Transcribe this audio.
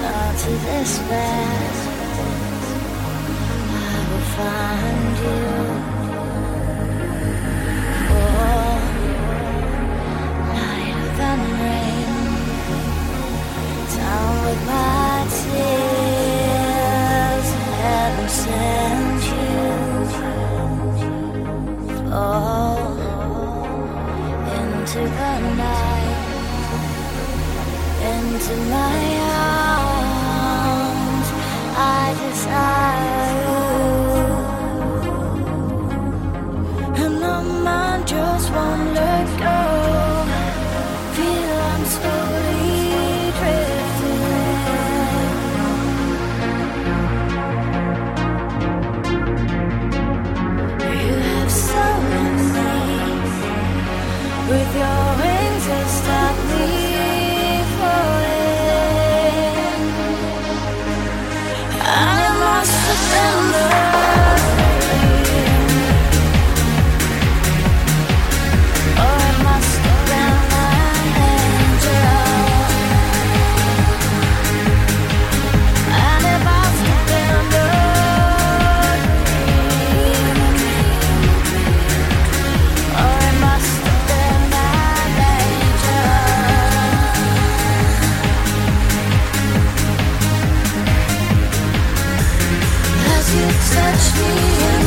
not to despair. I will find you. Oh, lighter than rain, down with my tears. Heaven sent you. Fall into the night, into my arms. I desire you, and my mind just won't let go. Feel I'm slowly drifting. You have stolen me with your wings that stop me falling. I must have been or it must have been an angel. And it must have been a dream, or it must have been an angel. As you touch me